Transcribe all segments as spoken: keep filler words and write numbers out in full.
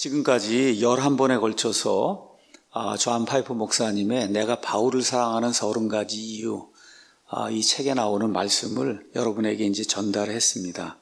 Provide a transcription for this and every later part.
지금까지 열한 번에 걸쳐서 존 파이퍼 목사님의 내가 바울을 사랑하는 서른 가지 이유, 이 책에 나오는 말씀을 여러분에게 이제 전달했습니다.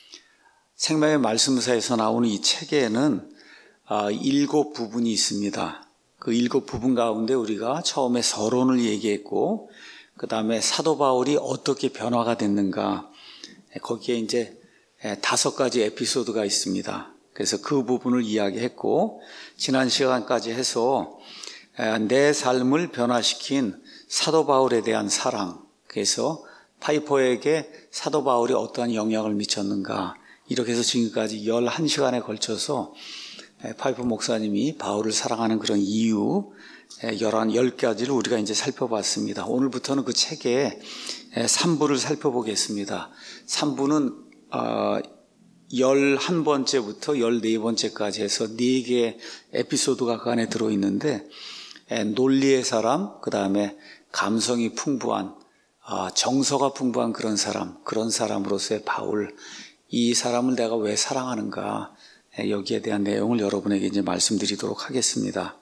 생명의 말씀사에서 나오는 이 책에는 일곱 부분이 있습니다. 그 일곱 부분 가운데 우리가 처음에 서론을 얘기했고, 그 다음에 사도 바울이 어떻게 변화가 됐는가, 거기에 이제 다섯 가지 에피소드가 있습니다. 그래서 그 부분을 이야기했고, 지난 시간까지 해서 내 삶을 변화시킨 사도 바울에 대한 사랑, 그래서 파이퍼에게 사도 바울이 어떠한 영향을 미쳤는가, 이렇게 해서 지금까지 열한 시간에 걸쳐서 파이퍼 목사님이 바울을 사랑하는 그런 이유 열한, 열 가지를 우리가 이제 살펴봤습니다. 오늘부터는 그 책의 삼 부를 살펴보겠습니다. 삼 부는 어, 열한 번째부터 열네 번째까지 해서 네 개의 에피소드가 그 안에 들어있는데, 논리의 사람, 그 다음에 감성이 풍부한, 정서가 풍부한 그런 사람, 그런 사람으로서의 바울, 이 사람을 내가 왜 사랑하는가, 여기에 대한 내용을 여러분에게 이제 말씀드리도록 하겠습니다.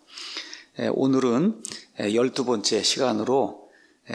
오늘은 열두 번째 시간으로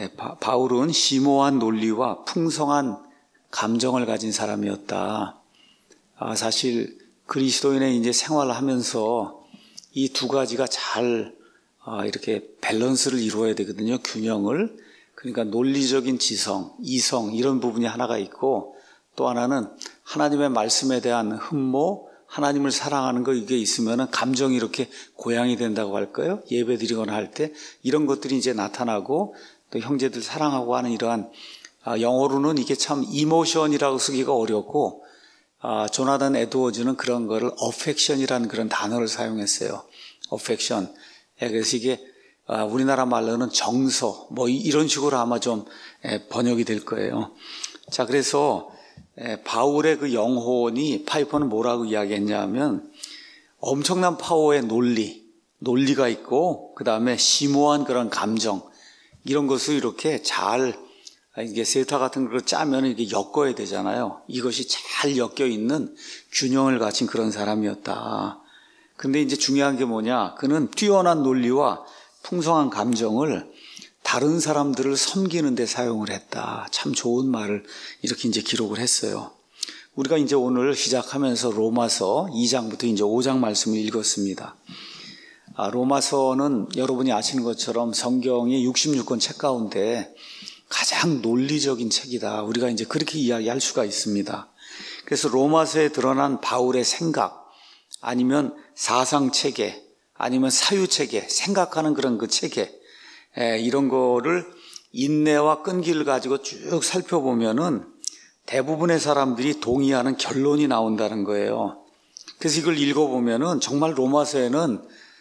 바울은 심오한 논리와 풍성한 감정을 가진 사람이었다. 아, 사실 그리스도인의 이제 생활을 하면서 이 두 가지가 잘 아, 이렇게 밸런스를 이루어야 되거든요. 균형을. 그러니까 논리적인 지성, 이성 이런 부분이 하나가 있고, 또 하나는 하나님의 말씀에 대한 흠모, 하나님을 사랑하는 거, 이게 있으면 감정이 이렇게 고양이 된다고 할까요? 예배 드리거나 할 때 이런 것들이 이제 나타나고, 또 형제들 사랑하고 하는 이러한 아, 영어로는 이게 참 이모션이라고 쓰기가 어렵고, 아, 조나단 에드워즈는 그런 거를 어펙션이라는 그런 단어를 사용했어요. 어펙션. 예, 그래서 이게 아, 우리나라 말로는 정서, 뭐 이런 식으로 아마 좀 예, 번역이 될 거예요. 자, 그래서 예, 바울의 그 영혼이, 파이퍼는 뭐라고 이야기했냐면 엄청난 파워의 논리, 논리가 있고, 그 다음에 심오한 그런 감정, 이런 것을 이렇게 잘, 이게 세타 같은 걸 짜면 이게 엮어야 되잖아요. 이것이 잘 엮여 있는 균형을 갖춘 그런 사람이었다. 근데 이제 중요한 게 뭐냐? 그는 뛰어난 논리와 풍성한 감정을 다른 사람들을 섬기는 데 사용을 했다. 참 좋은 말을 이렇게 이제 기록을 했어요. 우리가 이제 오늘 시작하면서 로마서 이 장부터 이제 오 장 말씀을 읽었습니다. 아, 로마서는 여러분이 아시는 것처럼 성경의 육십육 권 책 가운데 가장 논리적인 책이다. 우리가 이제 그렇게 이야기할 수가 있습니다. 그래서 로마서에 드러난 바울의 생각, 아니면 사상체계, 아니면 사유체계, 생각하는 그런 그 체계, 에, 이런 거를 인내와 끈기를 가지고 쭉 살펴보면은 대부분의 사람들이 동의하는 결론이 나온다는 거예요. 그래서 이걸 읽어보면은 정말 로마서에는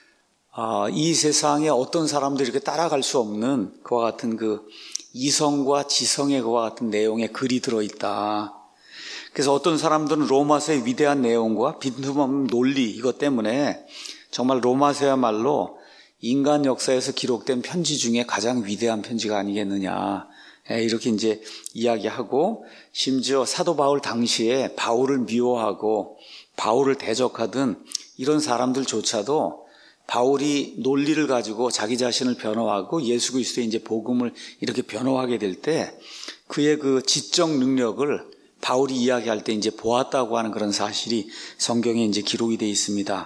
아, 이 세상에 어떤 사람들이 이렇게 따라갈 수 없는 그와 같은 그 이성과 지성의 그와 같은 내용의 글이 들어있다. 그래서 어떤 사람들은 로마서의 위대한 내용과 빈틈없는 논리, 이것 때문에 정말 로마서야말로 인간 역사에서 기록된 편지 중에 가장 위대한 편지가 아니겠느냐, 이렇게 이제 이야기하고, 심지어 사도 바울 당시에 바울을 미워하고 바울을 대적하던 이런 사람들조차도 바울이 논리를 가지고 자기 자신을 변호하고 예수 그리스도의 이제 복음을 이렇게 변호하게 될 때 그의 그 지적 능력을 바울이 이야기할 때 이제 보았다고 하는 그런 사실이 성경에 이제 기록이 되어 있습니다.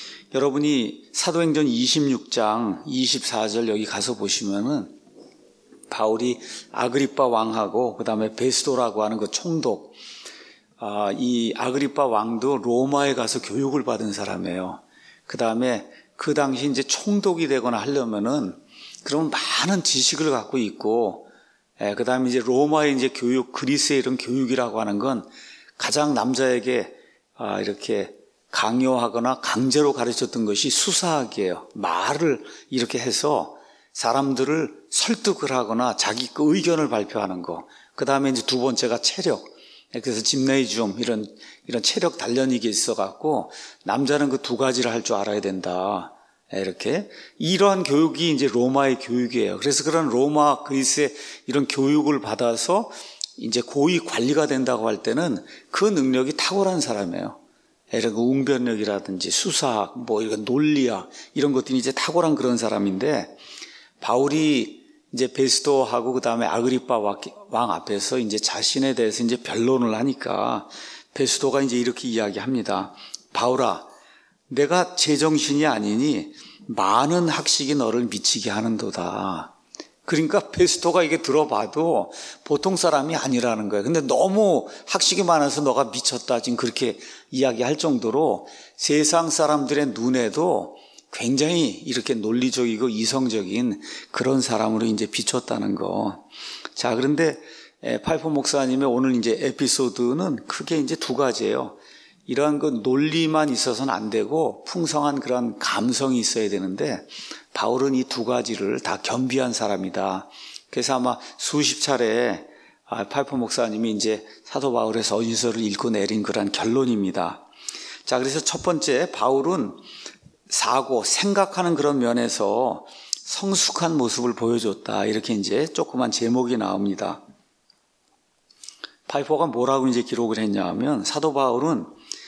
여러분이 사도행전 이십육 장 이십사 절 여기 가서 보시면은 바울이 아그리빠 왕하고 그 다음에 베스도라고 하는 그 총독, 아, 이 아그리빠 왕도 로마에 가서 교육을 받은 사람이에요. 그 다음에 그 당시 이제 총독이 되거나 하려면은 그런 많은 지식을 갖고 있고, 예, 그 다음에 이제 로마의 이제 교육, 그리스의 이런 교육이라고 하는 건 가장 남자에게 아, 이렇게 강요하거나 강제로 가르쳤던 것이 수사학이에요. 말을 이렇게 해서 사람들을 설득을 하거나 자기 그 의견을 발표하는 거. 그 다음에 이제 두 번째가 체력. 그래서 짐네이즘, 이런, 이런 체력 단련이 있어갖고, 남자는 그 두 가지를 할 줄 알아야 된다. 이렇게. 이러한 교육이 이제 로마의 교육이에요. 그래서 그런 로마, 그리스의 이런 교육을 받아서 이제 고위 관리가 된다고 할 때는 그 능력이 탁월한 사람이에요. 이런 웅변력이라든지 수사학, 뭐 이런 논리학 이런 것들이 이제 탁월한 그런 사람인데 바울이 이제 베스도하고 그 다음에 아그리파 왕 앞에서 이제 자신에 대해서 이제 변론을 하니까 베스도가 이제 이렇게 이야기합니다. 바울아, 내가 제정신이 아니니 많은 학식이 너를 미치게 하는도다. 그러니까 베스도가 이게 들어봐도 보통 사람이 아니라는 거예요. 근데 너무 학식이 많아서 너가 미쳤다 지금 그렇게 이야기할 정도로 세상 사람들의 눈에도 굉장히 이렇게 논리적이고 이성적인 그런 사람으로 이제 비쳤다는 거. 자, 그런데 파이퍼 목사님의 오늘 이제 에피소드는 크게 이제 두 가지예요. 이러한 그 논리만 있어서는 안 되고 풍성한 그런 감성이 있어야 되는데 바울은 이 두 가지를 다 겸비한 사람이다. 그래서 아마 수십 차례 파이퍼 목사님이 이제 사도 바울의 서신서를 읽고 내린 그런 결론입니다. 자, 그래서 첫 번째 바울은 사고, 생각하는 그런 면에서 성숙한 모습을 보여줬다. 이렇게 이제 조그만 제목이 나옵니다. 파이퍼가 뭐라고 이제 기록을 했냐 하면 사도 바울은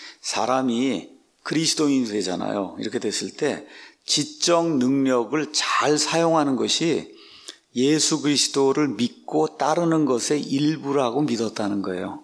사람이 그리스도인이 되잖아요. 이렇게 됐을 때 지적 능력을 잘 사용하는 것이 예수 그리스도를 믿고 따르는 것의 일부라고 믿었다는 거예요.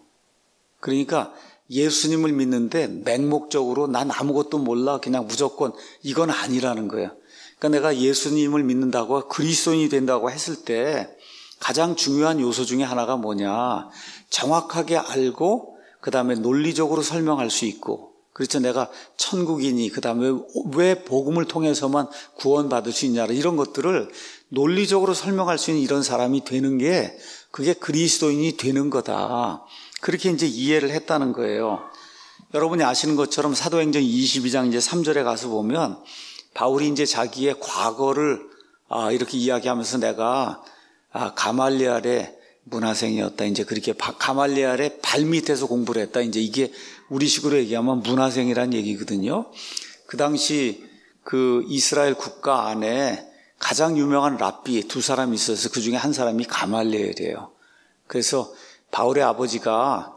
그러니까 예수님을 믿는데 맹목적으로 난 아무것도 몰라 그냥 무조건 이건 아니라는 거예요. 그러니까 내가 예수님을 믿는다고 그리스도인이 된다고 했을 때 가장 중요한 요소 중에 하나가 뭐냐, 정확하게 알고 그 다음에 논리적으로 설명할 수 있고, 그렇죠. 내가 천국이니 그 다음에 왜 복음을 통해서만 구원받을 수 있냐 이런 것들을 논리적으로 설명할 수 있는 이런 사람이 되는 게 그게 그리스도인이 되는 거다. 그렇게 이제 이해를 했다는 거예요. 여러분이 아시는 것처럼 사도행전 이십이 장 이제 삼 절에 가서 보면 바울이 이제 자기의 과거를 아 이렇게 이야기하면서 내가 아 가말리엘의 문화생이었다. 이제 그렇게 가말리엘의 발밑에서 공부를 했다. 이제 이게 우리식으로 얘기하면 문화생이란 얘기거든요. 그 당시 그 이스라엘 국가 안에 가장 유명한 랍비 두 사람이 있어서 그 중에 한 사람이 가말리엘이에요. 그래서 바울의 아버지가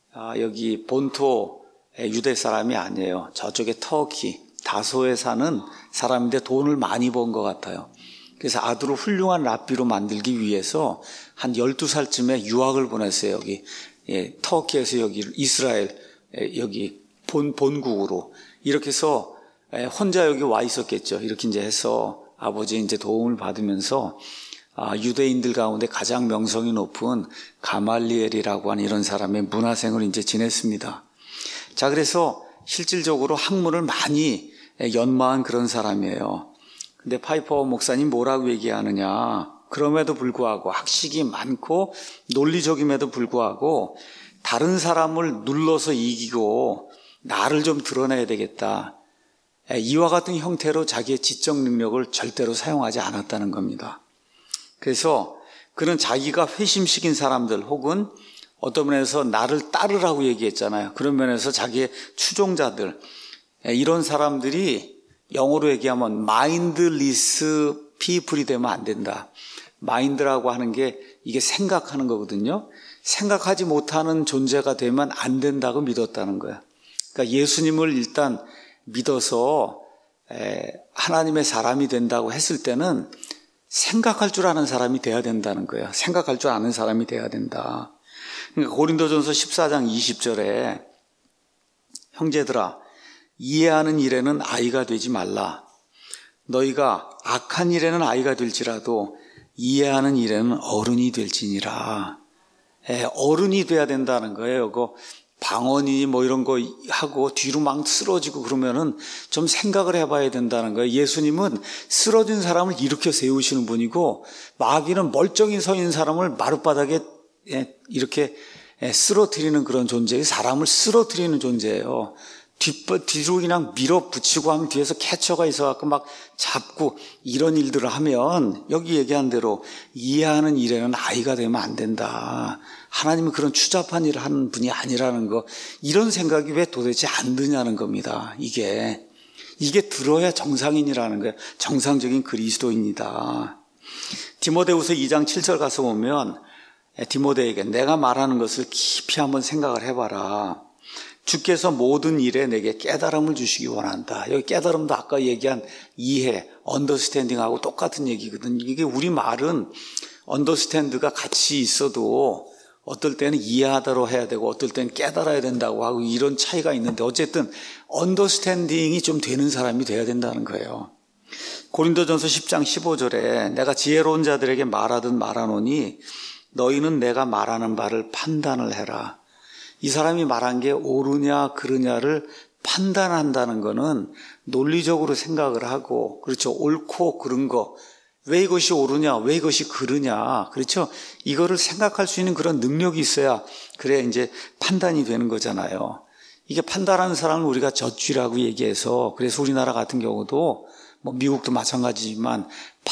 여기 본토 유대 사람이 아니에요. 저쪽에 터키, 다소에 사는 사람인데 돈을 많이 번 것 같아요. 그래서 아들을 훌륭한 랍비로 만들기 위해서 한 열두 살쯤에 유학을 보냈어요. 여기 예, 터키에서 여기 이스라엘 여기 본, 본국으로. 이렇게 해서 혼자 여기 와 있었겠죠. 이렇게 이제 해서 아버지 이제 도움을 받으면서 아, 유대인들 가운데 가장 명성이 높은 가말리엘이라고 하는 이런 사람의 문화생을 이제 지냈습니다. 자, 그래서 실질적으로 학문을 많이 연마한 그런 사람이에요. 근데 파이퍼 목사님 뭐라고 얘기하느냐. 그럼에도 불구하고 학식이 많고 논리적임에도 불구하고 다른 사람을 눌러서 이기고 나를 좀 드러내야 되겠다. 이와 같은 형태로 자기의 지적 능력을 절대로 사용하지 않았다는 겁니다. 그래서 그는 자기가 회심시킨 사람들 혹은 어떤 면에서 나를 따르라고 얘기했잖아요. 그런 면에서 자기의 추종자들, 이런 사람들이 영어로 얘기하면 마인드리스 피플이 되면 안 된다. 마인드라고 하는 게 이게 생각하는 거거든요. 생각하지 못하는 존재가 되면 안 된다고 믿었다는 거예요. 그러니까 예수님을 일단 믿어서 하나님의 사람이 된다고 했을 때는 생각할 줄 아는 사람이 돼야 된다는 거예요. 생각할 줄 아는 사람이 돼야 된다. 그러니까 고린도전서 십사 장 이십 절에 형제들아 이해하는 일에는 아이가 되지 말라. 너희가 악한 일에는 아이가 될지라도 이해하는 일에는 어른이 될지니라. 예, 어른이 돼야 된다는 거예요. 그 방언이 뭐 이런 거 하고 뒤로 막 쓰러지고 그러면은 좀 생각을 해봐야 된다는 거예요. 예수님은 쓰러진 사람을 일으켜 세우시는 분이고 마귀는 멀쩡히 서 있는 사람을 마룻바닥에 이렇게 쓰러뜨리는 그런 존재예요. 사람을 쓰러뜨리는 존재예요. 뒤로 그냥 밀어붙이고 하면 뒤에서 캐쳐가 있어갖고 막 잡고 이런 일들을 하면 여기 얘기한 대로 이해하는 일에는 아이가 되면 안 된다. 하나님은 그런 추잡한 일을 하는 분이 아니라는 거, 이런 생각이 왜 도대체 안 드냐는 겁니다. 이게 이게 들어야 정상인이라는 거예요. 정상적인 그리스도인이다. 디모데후서 이 장 칠 절 가서 보면 디모데에게 내가 말하는 것을 깊이 한번 생각을 해봐라. 주께서 모든 일에 내게 깨달음을 주시기 원한다. 여기 깨달음도 아까 얘기한 이해, 언더스탠딩하고 똑같은 얘기거든. 이게 우리 말은 언더스탠드가 같이 있어도 어떨 때는 이해하다로 해야 되고 어떨 때는 깨달아야 된다고 하고 이런 차이가 있는데 어쨌든 언더스탠딩이 좀 되는 사람이 돼야 된다는 거예요. 고린도전서 십 장 십오 절에 내가 지혜로운 자들에게 말하든 말하노니 너희는 내가 말하는 바를 판단을 해라. 이 사람이 말한 게 옳으냐 그르냐를 판단한다는 거는 논리적으로 생각을 하고, 그렇죠, 옳고 그른 거, 왜 이것이 옳으냐 왜 이것이 그르냐, 그렇죠, 이거를 생각할 수 있는 그런 능력이 있어야 그래야 이제 판단이 되는 거잖아요. 이게 판단하는 사람을 우리가 젖쥐라고 얘기해서, 그래서 우리나라 같은 경우도 뭐 미국도 마찬가지지만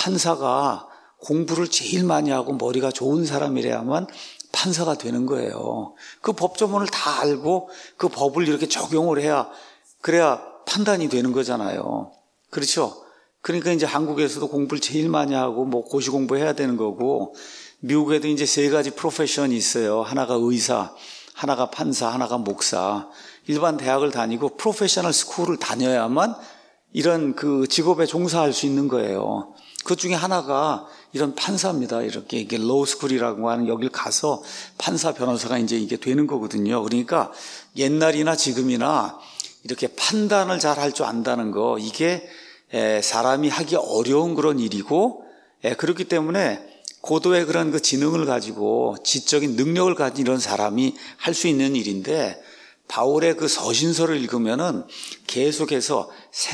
판사가 공부를 제일 많이 하고 머리가 좋은 사람이래야만 판사가 되는 거예요. 그 법조문을 다 알고 그 법을 이렇게 적용을 해야, 그래야 판단이 되는 거잖아요. 그렇죠? 그러니까 이제 한국에서도 공부를 제일 많이 하고 뭐 고시 공부해야 되는 거고, 미국에도 이제 세 가지 프로페션이 있어요. 하나가 의사, 하나가 판사, 하나가 목사. 일반 대학을 다니고 프로페셔널 스쿨을 다녀야만 이런 그 직업에 종사할 수 있는 거예요. 그 중에 하나가 이런 판사입니다. 이렇게 이게 로스쿨이라고 하는 여길 가서 판사, 변호사가 이제 이게 되는 거거든요. 그러니까 옛날이나 지금이나 이렇게 판단을 잘 할 줄 안다는 거, 이게 사람이 하기 어려운 그런 일이고, 그렇기 때문에 고도의 그런 그 지능을 가지고 지적인 능력을 가진 이런 사람이 할 수 있는 일인데, 바울의 그 서신서를 읽으면은 계속해서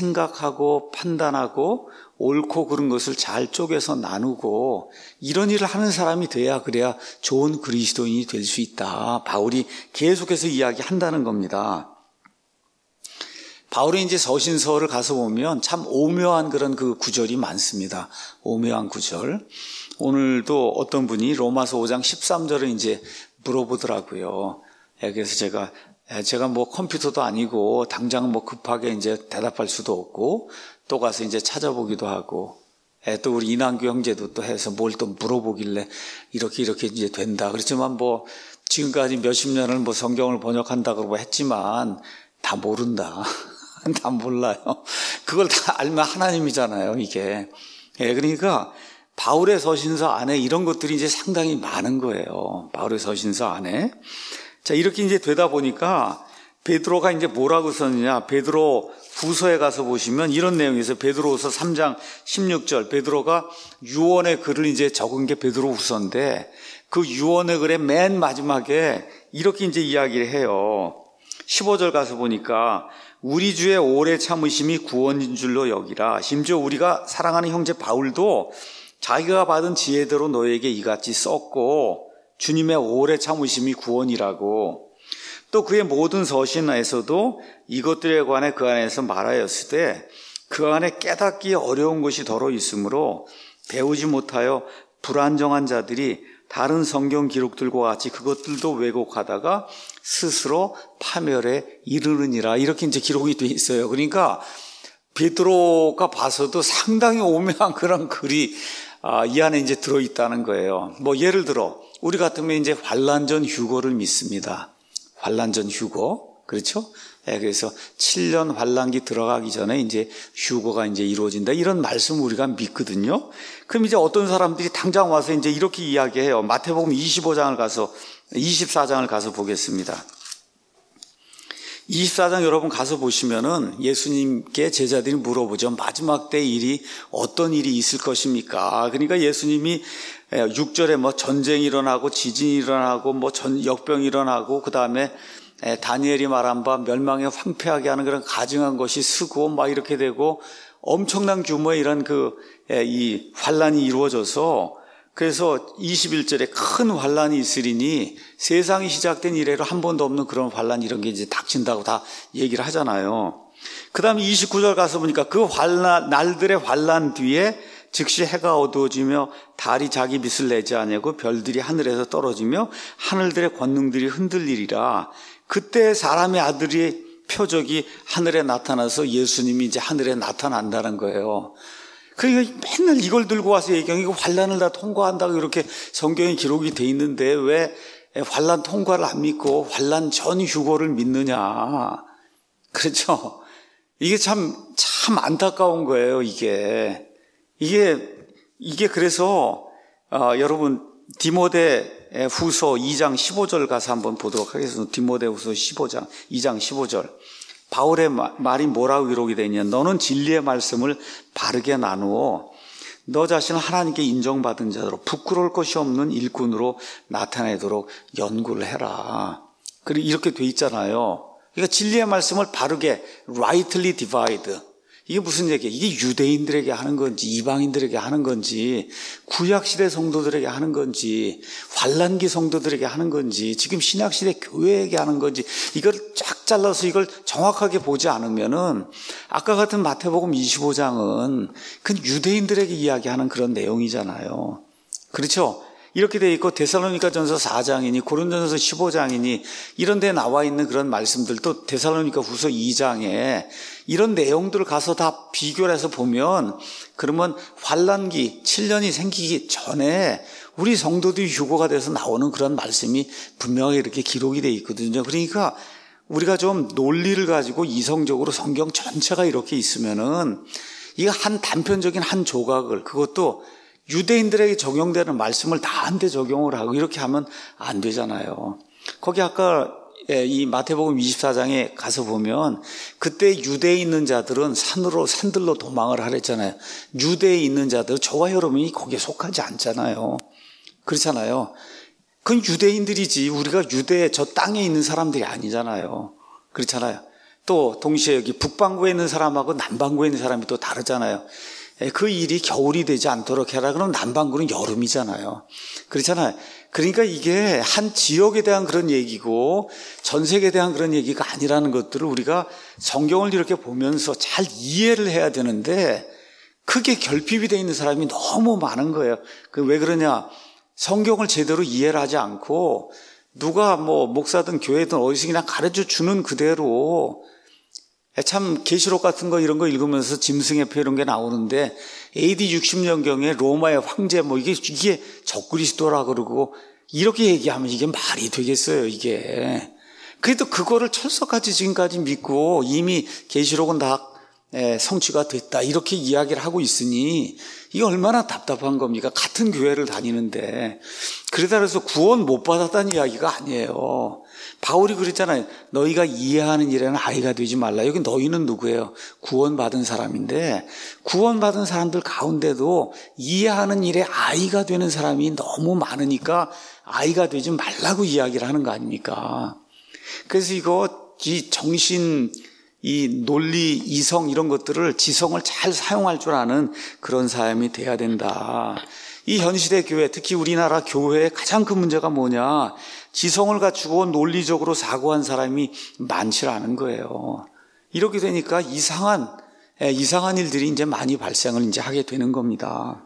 생각하고 판단하고 옳고 그른 것을 잘 쪼개서 나누고 이런 일을 하는 사람이 돼야, 그래야 좋은 그리스도인이 될 수 있다. 바울이 계속해서 이야기한다는 겁니다. 바울이 이제 서신서를 가서 보면 참 오묘한 그런 그 구절이 많습니다. 오묘한 구절. 오늘도 어떤 분이 로마서 오 장 십삼 절을 이제 물어보더라고요. 그래서 제가 제가 뭐 컴퓨터도 아니고 당장 뭐 급하게 이제 대답할 수도 없고, 또 가서 이제 찾아보기도 하고, 또 우리 이난규 형제도 또 해서 뭘 또 물어보길래 이렇게 이렇게 이제 된다. 그렇지만 뭐 지금까지 몇십 년을 뭐 성경을 번역한다고 했지만 다 모른다. 다 몰라요. 그걸 다 알면 하나님이잖아요, 이게. 예, 그러니까 바울의 서신서 안에 이런 것들이 이제 상당히 많은 거예요. 바울의 서신서 안에. 자, 이렇게 이제 되다 보니까 베드로가 이제 뭐라고 썼느냐, 베드로 후서에 가서 보시면 이런 내용이 있어요. 베드로후서 삼 장 십육 절, 베드로가 유언의 글을 이제 적은 게 베드로 후서인데, 그 유언의 글의 맨 마지막에 이렇게 이제 이야기를 해요. 십오 절 가서 보니까 우리 주의 오래 참으심이 구원인 줄로 여기라. 심지어 우리가 사랑하는 형제 바울도 자기가 받은 지혜대로 너에게 이같이 썼고 주님의 오래 참으심이 구원이라고. 또 그의 모든 서신에서도 이것들에 관해 그 안에서 말하였을 때 그 안에 깨닫기 어려운 것이 더러 있으므로 배우지 못하여 불안정한 자들이 다른 성경 기록들과 같이 그것들도 왜곡하다가 스스로 파멸에 이르느니라. 이렇게 이제 기록이 돼 있어요. 그러니까 베드로가 봐서도 상당히 오묘한 그런 글이 이 안에 이제 들어있다는 거예요. 뭐 예를 들어 우리 같으면 이제 환난전 휴거를 믿습니다. 환난전 휴거, 그렇죠? 네, 그래서 칠 년 환난기 들어가기 전에 이제 휴거가 이제 이루어진다. 이런 말씀 우리가 믿거든요. 그럼 이제 어떤 사람들이 당장 와서 이제 이렇게 이야기해요. 마태복음 이십오 장을 가서, 이십사 장을 가서 보겠습니다. 이십사 장 여러분 가서 보시면은 예수님께 제자들이 물어보죠. 마지막 때 일이 어떤 일이 있을 것입니까? 그러니까 예수님이 육 절에 뭐 전쟁이 일어나고 지진이 일어나고 뭐 전 역병이 일어나고 그 다음에 다니엘이 말한 바 멸망에 황폐하게 하는 그런 가증한 것이 쓰고 막 이렇게 되고 엄청난 규모의 이런 그 이 환란이 이루어져서, 그래서 이십일 절에 큰 환란이 있으리니 세상이 시작된 이래로 한 번도 없는 그런 환란, 이런 게 이제 닥친다고 다 얘기를 하잖아요. 그 다음에 이십구 절 가서 보니까 그 환란, 날들의 환란 뒤에 즉시 해가 어두워지며 달이 자기 빛을 내지 아니하고 별들이 하늘에서 떨어지며 하늘들의 권능들이 흔들리리라. 그때 사람의 아들의 표적이 하늘에 나타나서 예수님이 이제 하늘에 나타난다는 거예요. 그러니까 맨날 이걸 들고 와서 얘기하면 이거 환란을 다 통과한다고 이렇게 성경에 기록이 돼 있는데 왜 환난 통과를 안 믿고 환난 전 휴거를 믿느냐. 그렇죠? 이게 참, 참 안타까운 거예요, 이게. 이게, 이게 그래서, 어, 여러분, 디모데 후서 이 장 십오 절 가서 한번 보도록 하겠습니다. 디모데 후서 십오 장, 이 장 십오 절. 바울의 말이 뭐라고 기록이 되냐. 너는 진리의 말씀을 바르게 나누어 너 자신을 하나님께 인정받은 자로 부끄러울 것이 없는 일꾼으로 나타내도록 연구를 해라. 그리고 이렇게 돼 있잖아요. 그러니까 진리의 말씀을 바르게 rightly divide. 이게 무슨 얘기예요? 이게 유대인들에게 하는 건지 이방인들에게 하는 건지 구약시대 성도들에게 하는 건지 환란기 성도들에게 하는 건지 지금 신약시대 교회에게 하는 건지 이걸 쫙 잘라서 이걸 정확하게 보지 않으면은 아까 같은 마태복음 이십오 장은 그 유대인들에게 이야기하는 그런 내용이잖아요. 그렇죠? 이렇게 돼 있고 데살로니가전서 사 장이니 고린도전서 십오 장이니 이런 데 나와 있는 그런 말씀들 또 데살로니가 후서 이 장에 이런 내용들을 가서 다 비교를 해서 보면 그러면 환란기 칠 년이 생기기 전에 우리 성도들이 휴거가 돼서 나오는 그런 말씀이 분명히 이렇게 기록이 돼 있거든요. 그러니까 우리가 좀 논리를 가지고 이성적으로 성경 전체가 이렇게 있으면은 이거 한 단편적인 한 조각을 그것도 유대인들에게 적용되는 말씀을 다 한데 적용을 하고 이렇게 하면 안 되잖아요. 거기 아까 이 마태복음 이십사 장에 가서 보면 그때 유대에 있는 자들은 산으로 산들로 도망을 하랬잖아요. 유대에 있는 자들 저와 여러분이 거기에 속하지 않잖아요. 그렇잖아요. 그건 유대인들이지 우리가 유대 저 땅에 있는 사람들이 아니잖아요. 그렇잖아요. 또 동시에 여기 북반구에 있는 사람하고 남반구에 있는 사람이 또 다르잖아요. 그 일이 겨울이 되지 않도록 해라. 그럼 남반구는 여름이잖아요. 그렇잖아요. 그러니까 이게 한 지역에 대한 그런 얘기고 전 세계에 대한 그런 얘기가 아니라는 것들을 우리가 성경을 이렇게 보면서 잘 이해를 해야 되는데 크게 결핍이 되어 있는 사람이 너무 많은 거예요. 그 왜 그러냐? 성경을 제대로 이해를 하지 않고 누가 뭐 목사든 교회든 어디서 그냥 가르쳐 주는 그대로 참 계시록 같은 거 이런 거 읽으면서 짐승의 표 이런 게 나오는데 에이디 육십 년경에 로마의 황제 뭐 이게 이게 적그리스도라 그러고 이렇게 얘기하면 이게 말이 되겠어요 이게. 그래도 그거를 철석같이 지금까지 믿고 이미 계시록은 다 성취가 됐다 이렇게 이야기를 하고 있으니 이게 얼마나 답답한 겁니까? 같은 교회를 다니는데. 그러다 그래서 구원 못 받았다는 이야기가 아니에요. 바울이 그랬잖아요. 너희가 이해하는 일에는 아이가 되지 말라. 여기 너희는 누구예요? 구원받은 사람인데 구원받은 사람들 가운데도 이해하는 일에 아이가 되는 사람이 너무 많으니까 아이가 되지 말라고 이야기를 하는 거 아닙니까? 그래서 이거 이 정신 이 논리, 이성 이런 것들을 지성을 잘 사용할 줄 아는 그런 사람이 돼야 된다. 이 현시대 교회, 특히 우리나라 교회의 가장 큰 문제가 뭐냐? 지성을 갖추고 논리적으로 사고한 사람이 많지 않은 거예요. 이렇게 되니까 이상한 이상한 일들이 이제 많이 발생을 이제 하게 되는 겁니다.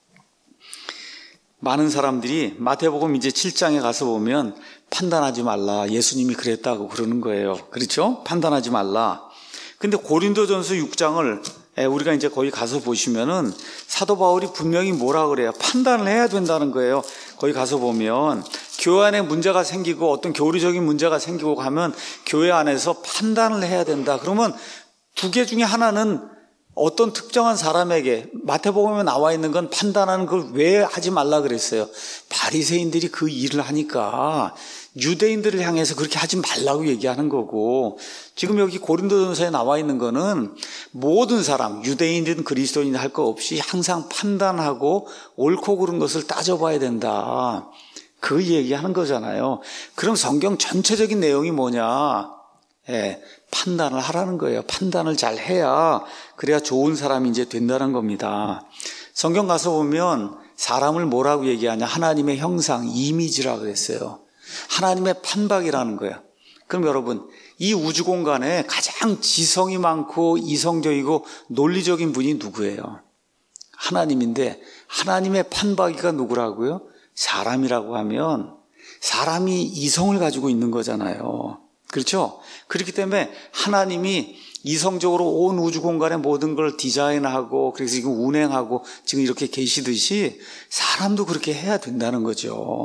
많은 사람들이 마태복음 이제 칠 장에 가서 보면 판단하지 말라. 예수님이 그랬다고 그러는 거예요. 그렇죠? 판단하지 말라. 근데 고린도전서 육 장을 우리가 이제 거기 가서 보시면은 사도 바울이 분명히 뭐라 그래요? 판단을 해야 된다는 거예요. 거기 가서 보면 교회 안에 문제가 생기고 어떤 교리적인 문제가 생기고 가면 교회 안에서 판단을 해야 된다. 그러면 두 개 중에 하나는 어떤 특정한 사람에게 마태복음에 나와 있는 건 판단하는 걸 왜 하지 말라 그랬어요? 바리새인들이 그 일을 하니까 유대인들을 향해서 그렇게 하지 말라고 얘기하는 거고 지금 여기 고린도전서에 나와 있는 거는 모든 사람 유대인이든 그리스도인이든 할 거 없이 항상 판단하고 옳고 그른 것을 따져봐야 된다. 그 얘기하는 거잖아요. 그럼 성경 전체적인 내용이 뭐냐? 예, 판단을 하라는 거예요. 판단을 잘 해야 그래야 좋은 사람이 이제 된다는 겁니다. 성경 가서 보면 사람을 뭐라고 얘기하냐? 하나님의 형상, 이미지라고 그랬어요. 하나님의 판박이라는 거예요. 그럼 여러분, 이 우주 공간에 가장 지성이 많고 이성적이고 논리적인 분이 누구예요? 하나님인데 하나님의 판박이가 누구라고요? 사람이라고 하면 사람이 이성을 가지고 있는 거잖아요. 그렇죠? 그렇기 때문에 하나님이 이성적으로 온 우주 공간의 모든 걸 디자인하고 그래서 지금 운행하고 지금 이렇게 계시듯이 사람도 그렇게 해야 된다는 거죠.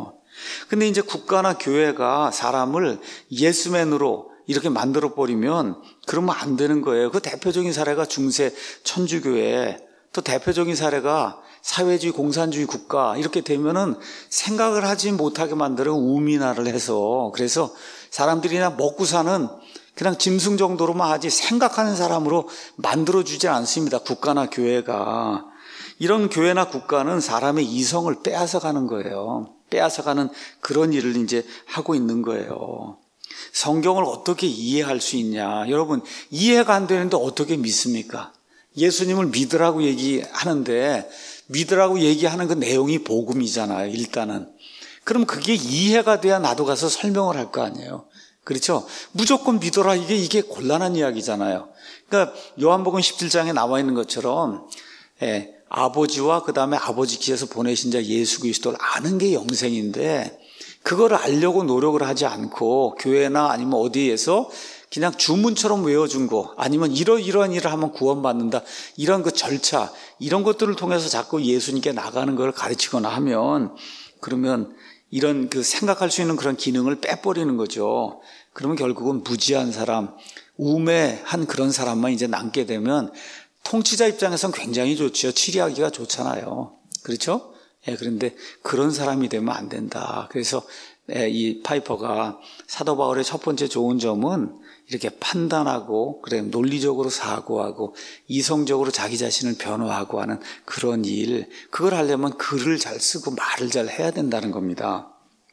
근데 이제 국가나 교회가 사람을 예스맨으로 이렇게 만들어버리면 그러면 안 되는 거예요. 그 대표적인 사례가 중세 천주교회, 또 대표적인 사례가 사회주의 공산주의 국가, 이렇게 되면은 생각을 하지 못하게 만드는 우민화를 해서, 그래서 사람들이 그냥 먹고 사는 그냥 짐승 정도로만 하지 생각하는 사람으로 만들어주지 않습니다. 국가나 교회가. 이런 교회나 국가는 사람의 이성을 빼앗아가는 거예요. 빼앗아가는 그런 일을 이제 하고 있는 거예요. 성경을 어떻게 이해할 수 있냐? 여러분, 이해가 안 되는데 어떻게 믿습니까? 예수님을 믿으라고 얘기하는데 믿으라고 얘기하는 그 내용이 복음이잖아요, 일단은. 그럼 그게 이해가 돼야 나도 가서 설명을 할 거 아니에요. 그렇죠? 무조건 믿어라, 이게 이게 곤란한 이야기잖아요. 그러니까 요한복음 십칠 장에 나와 있는 것처럼 예, 아버지와 그 다음에 아버지께서 보내신 자 예수 그리스도를 아는 게 영생인데, 그걸 알려고 노력을 하지 않고 교회나 아니면 어디에서 그냥 주문처럼 외워준 거, 아니면 이러이러한 일을 하면 구원받는다, 이런 그 절차, 이런 것들을 통해서 자꾸 예수님께 나가는 걸 가르치거나 하면, 그러면 이런 그 생각할 수 있는 그런 기능을 빼버리는 거죠. 그러면 결국은 무지한 사람, 우매한 그런 사람만 이제 남게 되면 통치자 입장에서는 굉장히 좋죠. 치리하기가 좋잖아요. 그렇죠? 예, 그런데 그런 사람이 되면 안 된다. 그래서 예, 이 파이퍼가 사도 바울의 첫 번째 좋은 점은 이렇게 판단하고, 그래, 논리적으로 사고하고, 이성적으로 자기 자신을 변호하고 하는 그런 일, 그걸 하려면 글을 잘 쓰고 말을 잘 해야 된다는 겁니다.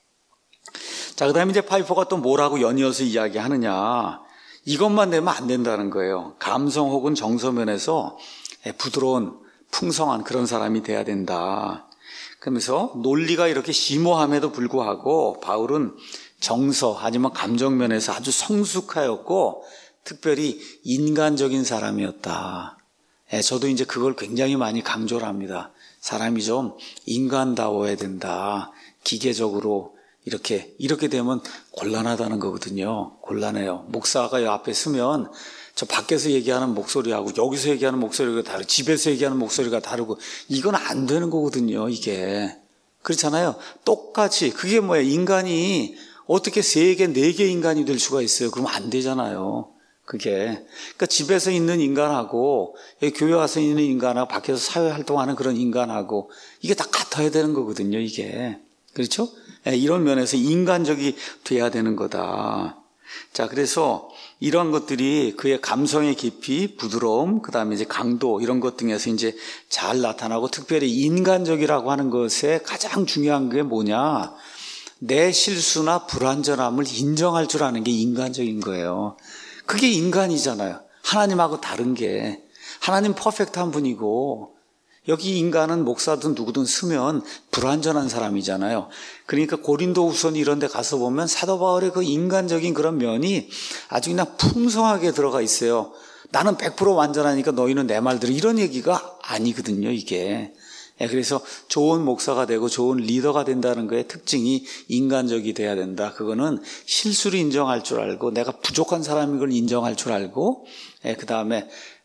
자, 그 다음에 이제 파이퍼가 또 뭐라고 연이어서 이야기하느냐. 이것만 되면 안 된다는 거예요. 감성 혹은 정서면에서 부드러운, 풍성한 그런 사람이 돼야 된다. 그러면서 논리가 이렇게 심오함에도 불구하고 바울은 정서, 아니면 감정면에서 아주 성숙하였고 특별히 인간적인 사람이었다. 예, 저도 이제 그걸 굉장히 많이 강조를 합니다. 사람이 좀 인간다워야 된다. 기계적으로 이렇게 이렇게 되면 곤란하다는 거거든요. 곤란해요. 목사가 요 앞에 서면 저 밖에서 얘기하는 목소리하고 여기서 얘기하는 목소리가 다르고 집에서 얘기하는 목소리가 다르고, 이건 안 되는 거거든요. 이게 그렇잖아요. 똑같이 그게 뭐예요? 인간이 어떻게 세 개, 네 개 인간이 될 수가 있어요? 그러면 안 되잖아요. 그게. 그러니까 집에서 있는 인간하고 교회 와서 있는 인간하고 밖에서 사회 활동하는 그런 인간하고 이게 다 같아야 되는 거거든요. 이게. 그렇죠? 이런 면에서 인간적이 돼야 되는 거다. 자, 그래서 이러한 것들이 그의 감성의 깊이, 부드러움, 그 다음에 이제 강도, 이런 것 등에서 이제 잘 나타나고, 특별히 인간적이라고 하는 것에 가장 중요한 게 뭐냐? 내 실수나 불완전함을 인정할 줄 아는 게 인간적인 거예요. 그게 인간이잖아요. 하나님하고 다른 게. 하나님 퍼펙트한 분이고, 여기 인간은 목사든 누구든 쓰면 불완전한 사람이잖아요. 그러니까 고린도후서 이런 데 가서 보면 사도 바울의 그 인간적인 그런 면이 아주 그냥 풍성하게 들어가 있어요. 나는 백 퍼센트 완전하니까 너희는 내 말 들어, 이런 얘기가 아니거든요, 이게. 그래서 좋은 목사가 되고 좋은 리더가 된다는 거의 특징이 인간적이 돼야 된다. 그거는 실수를 인정할 줄 알고, 내가 부족한 사람인 걸 인정할 줄 알고, 그 다음에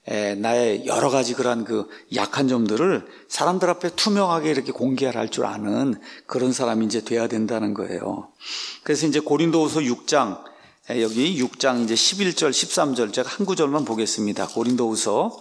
나의 여러 가지 그런 그 약한 점들을 사람들 앞에 투명하게 이렇게 공개할 줄 아는 그런 사람이 이제 돼야 된다는 거예요. 그래서 이제 고린도후서 육 장, 여기 육 장 이제 십일 절, 십삼 절 제가 한 구절만 보겠습니다. 고린도후서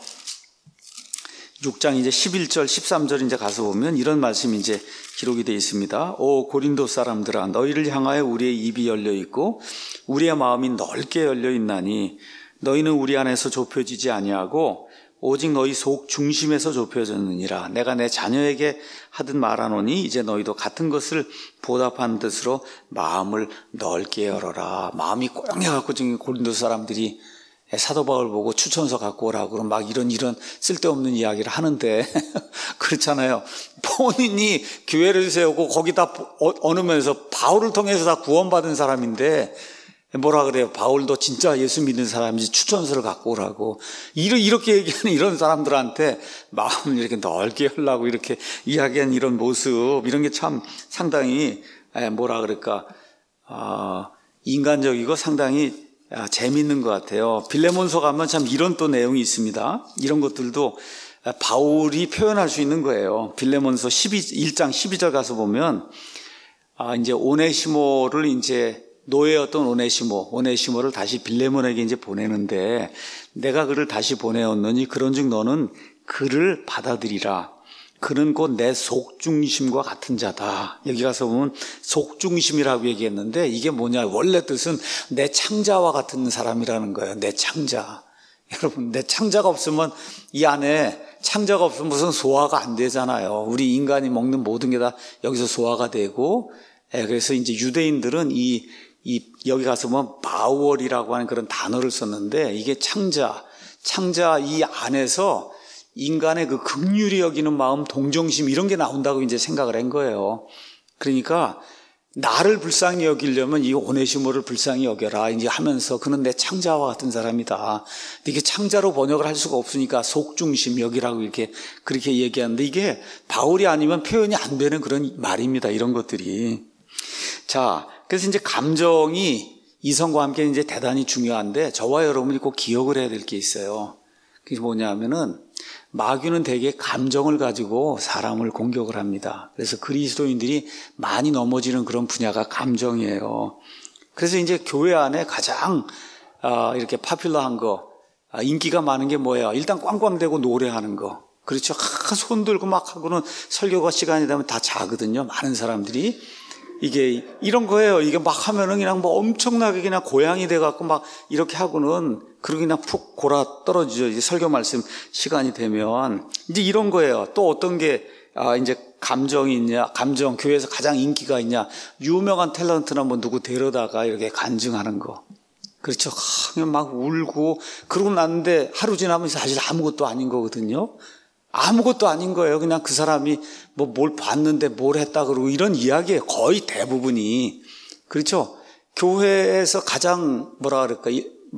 육 장 이제 십일 절, 십삼 절 이제 가서 보면 이런 말씀이 이제 기록이 되어 있습니다. 오 고린도 사람들아, 너희를 향하여 우리의 입이 열려 있고 우리의 마음이 넓게 열려 있나니 너희는 우리 안에서 좁혀지지 아니하고 오직 너희 속 중심에서 좁혀졌느니라. 내가 내 자녀에게 하듯 말하노니 이제 너희도 같은 것을 보답하는 뜻으로 마음을 넓게 열어라. 마음이 꼬영해갖고 지금 고린도 사람들이 사도 바울 보고 추천서 갖고 오라고 그러면 막 이런 이런 쓸데없는 이야기를 하는데 그렇잖아요. 본인이 교회를 세우고 거기다 어느 면에서 바울을 통해서 다 구원받은 사람인데 뭐라 그래요? 바울도 진짜 예수 믿는 사람이지 추천서를 갖고 오라고. 이렇게 얘기하는 이런 사람들한테 마음을 이렇게 넓게 하려고 이렇게 이야기한 이런 모습, 이런 게 참 상당히 뭐라 그럴까, 아, 인간적이고 상당히 재미있는 것 같아요. 빌레몬서 가면 참 이런 또 내용이 있습니다. 이런 것들도 바울이 표현할 수 있는 거예요. 빌레몬서 십일 장 십이 절 가서 보면 아, 이제 오네시모를 이제 노예였던 오네시모, 오네시모를 다시 빌레몬에게 이제 보내는데 내가 그를 다시 보내었느니 그런즉 너는 그를 받아들이라. 그는 곧 내 속중심과 같은 자다. 여기 가서 보면 속중심이라고 얘기했는데 이게 뭐냐? 원래 뜻은 내 창자와 같은 사람이라는 거예요. 내 창자. 여러분, 내 창자가 없으면 이 안에 창자가 없으면 무슨 소화가 안 되잖아요. 우리 인간이 먹는 모든 게 다 여기서 소화가 되고, 예, 그래서 이제 유대인들은 이, 이, 여기 가서 보면 바월이라고 하는 그런 단어를 썼는데 이게 창자, 창자 이 안에서 인간의 그 긍휼히 여기는 마음, 동정심 이런 게 나온다고 이제 생각을 한 거예요. 그러니까 나를 불쌍히 여기려면 이 오네시모를 불쌍히 여겨라 이제 하면서 그는 내 창자와 같은 사람이다. 이게 창자로 번역을 할 수가 없으니까 속중심 여기라고 이렇게 그렇게 얘기하는데 이게 바울이 아니면 표현이 안 되는 그런 말입니다. 이런 것들이. 자, 그래서 이제 감정이 이성과 함께 이제 대단히 중요한데 저와 여러분이 꼭 기억을 해야 될 게 있어요. 그게 뭐냐면은 마귀는 대개 감정을 가지고 사람을 공격을 합니다. 그래서 그리스도인들이 많이 넘어지는 그런 분야가 감정이에요. 그래서 이제 교회 안에 가장 이렇게 파퓰러한 거, 인기가 많은 게 뭐예요? 일단 꽝꽝대고 노래하는 거. 그렇죠. 손 들고 막 하고는 설교가 시간이 되면 다 자거든요. 많은 사람들이. 이게 이런 거예요. 이게 막 하면은 그냥 뭐 엄청나게 그냥 고양이 돼갖고 막 이렇게 하고는 그러고 그냥 푹 골아 떨어지죠. 이제 설교 말씀 시간이 되면 이제 이런 거예요. 또 어떤 게 아 이제 감정이 있냐? 감정 교회에서 가장 인기가 있냐? 유명한 탤런트나 뭐 누구 데려다가 이렇게 간증하는 거. 그렇죠. 그냥 막 울고 그러고 났는데 하루 지나면 사실 아무것도 아닌 거거든요. 아무것도 아닌 거예요. 그냥 그 사람이 뭐 뭘 봤는데 뭘 했다 그러고 이런 이야기에 거의 대부분이. 그렇죠. 교회에서 가장 뭐라 그럴까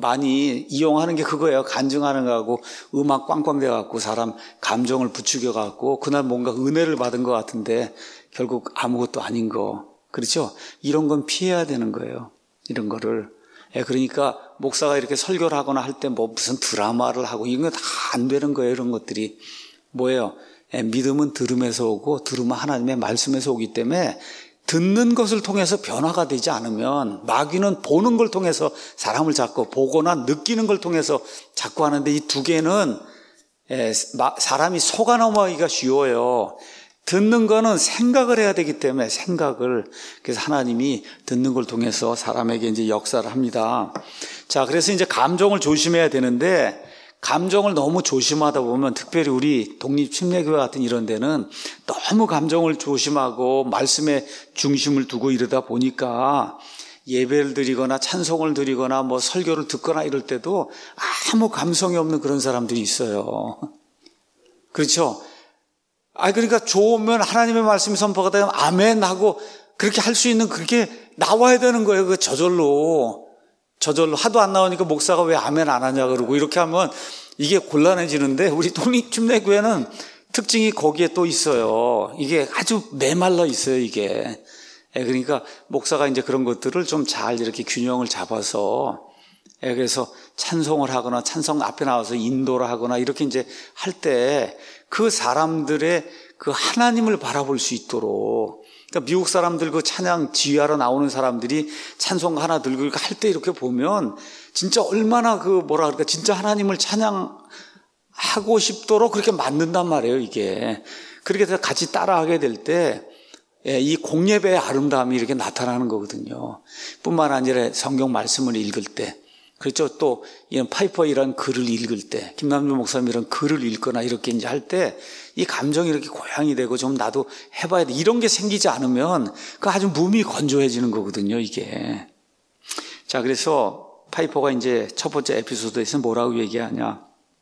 많이 이용하는 게 그거예요. 간증하는 거하고 음악 꽝꽝 돼갖고 사람 감정을 부추겨갖고 그날 뭔가 은혜를 받은 것 같은데 결국 아무것도 아닌 거. 그렇죠. 이런 건 피해야 되는 거예요. 이런 거를. 예, 그러니까 목사가 이렇게 설교를 하거나 할 때 뭐 무슨 드라마를 하고 이런 거 다 안 되는 거예요. 이런 것들이. 뭐예요? 예, 믿음은 들음에서 오고 들음은 하나님의 말씀에서 오기 때문에 듣는 것을 통해서 변화가 되지 않으면 마귀는 보는 걸 통해서 사람을 잡고 보거나 느끼는 걸 통해서 잡고 하는데 이 두 개는 예, 사람이 속아 넘어가기가 쉬워요. 듣는 거는 생각을 해야 되기 때문에 생각을 그래서 하나님이 듣는 걸 통해서 사람에게 이제 역사를 합니다. 자, 그래서 이제 감정을 조심해야 되는데 감정을 너무 조심하다 보면 특별히 우리 독립침례교회 같은 이런 데는 너무 감정을 조심하고 말씀에 중심을 두고 이러다 보니까 예배를 드리거나 찬송을 드리거나 뭐 설교를 듣거나 이럴 때도 아무 감성이 없는 그런 사람들이 있어요. 그렇죠? 아, 그러니까 좋으면 하나님의 말씀이 선포가 되면 아멘 하고 그렇게 할 수 있는 그렇게 나와야 되는 거예요. 그 저절로. 저절로 하도 안 나오니까 목사가 왜 아멘 안 하냐 그러고 이렇게 하면 이게 곤란해지는데 우리 독립침례교회는 특징이 거기에 또 있어요. 이게 아주 메말라 있어요, 이게. 그러니까 목사가 이제 그런 것들을 좀 잘 이렇게 균형을 잡아서 그래서 찬송을 하거나 찬송 앞에 나와서 인도를 하거나 이렇게 이제 할 때 그 사람들의 그 하나님을 바라볼 수 있도록 그러니까 미국 사람들 그 찬양 지휘하러 나오는 사람들이 찬송 하나 들고 할 때 이렇게 보면 진짜 얼마나 그 뭐라 그럴까 진짜 하나님을 찬양하고 싶도록 그렇게 만든단 말이에요, 이게. 그렇게 해서 같이 따라하게 될 때 이 공예배의 아름다움이 이렇게 나타나는 거거든요. 뿐만 아니라 성경 말씀을 읽을 때 그렇죠. 또 이런 파이퍼 이런 글을 읽을 때 김남주 목사님 이런 글을 읽거나 이렇게 이제 할 때 이 감정이 이렇게 고양이 되고 좀 나도 해봐야 돼. 이런 게 생기지 않으면 그 아주 몸이 건조해지는 거거든요, 이게. 자, 그래서 파이퍼가 이제 첫 번째 에피소드에서 뭐라고 얘기하냐.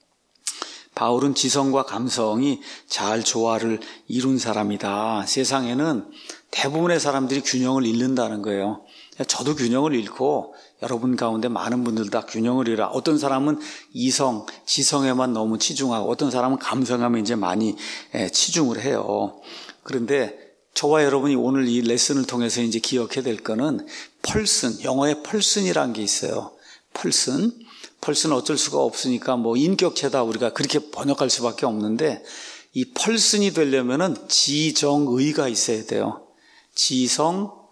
바울은 지성과 감성이 잘 조화를 이룬 사람이다. 세상에는 대부분의 사람들이 균형을 잃는다는 거예요. 저도 균형을 잃고 여러분 가운데 많은 분들 다 균형을 잃어. 어떤 사람은 이성, 지성에만 너무 치중하고 어떤 사람은 감성에만 이제 많이 치중을 해요. 그런데 저와 여러분이 오늘 이 레슨을 통해서 이제 기억해야 될 거는 펄슨, 영어에 펄슨이라는 게 있어요. 펄슨. 펄슨은 어쩔 수가 없으니까 뭐 인격체다 우리가 그렇게 번역할 수밖에 없는데 이 펄슨이 되려면은 지정의가 있어야 돼요. 지성,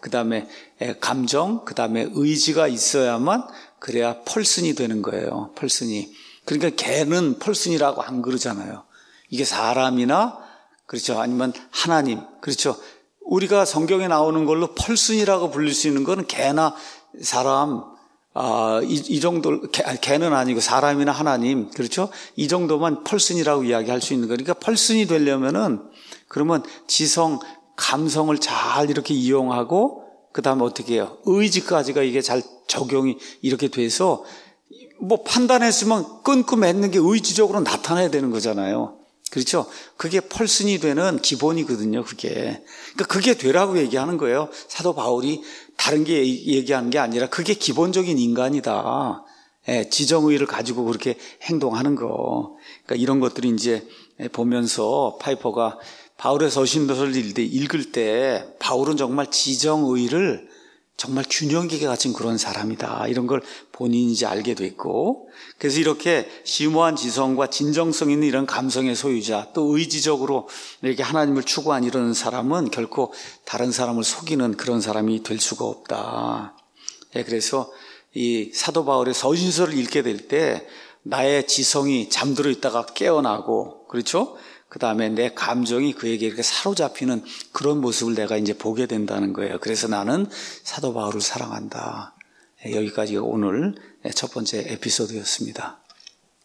그 다음에 감정, 그 다음에 의지가 있어야만 그래야 펄슨이 되는 거예요. 펄슨이. 그러니까 개는 펄슨이라고 안 그러잖아요. 이게 사람이나 그렇죠. 아니면 하나님. 그렇죠. 우리가 성경에 나오는 걸로 펄슨이라고 부를 수 있는 거는 개나 사람, 아, 이, 이 정도, 개, 개는 아니고 사람이나 하나님. 그렇죠. 이 정도만 펄슨이라고 이야기할 수 있는 거니까 펄슨이 되려면은 그러면 지성, 감성을 잘 이렇게 이용하고 그 다음에 어떻게 해요? 의지까지가 이게 잘 적용이 이렇게 돼서 뭐 판단했으면 끊고 맺는 게 의지적으로 나타나야 되는 거잖아요. 그렇죠? 그게 펄슨이 되는 기본이거든요, 그게. 그러니까 그게 되라고 얘기하는 거예요. 사도 바울이 다른 게 얘기하는 게 아니라 그게 기본적인 인간이다. 예, 지정의를 가지고 그렇게 행동하는 거. 그러니까 이런 것들이 이제 보면서 파이퍼가 바울의 서신서를 읽을 때 바울은 정말 지정의를 정말 균형 있게 갖춘 그런 사람이다. 이런 걸 본인이 이제 알게 됐고, 그래서 이렇게 심오한 지성과 진정성 있는 이런 감성의 소유자, 또 의지적으로 이렇게 하나님을 추구한 이런 사람은 결코 다른 사람을 속이는 그런 사람이 될 수가 없다. 예, 그래서 이 사도 바울의 서신서를 읽게 될 때 나의 지성이 잠들어 있다가 깨어나고, 그렇죠? 그 다음에 내 감정이 그에게 이렇게 사로잡히는 그런 모습을 내가 이제 보게 된다는 거예요. 그래서 나는 사도 바울을 사랑한다. 여기까지가 오늘 첫 번째 에피소드였습니다.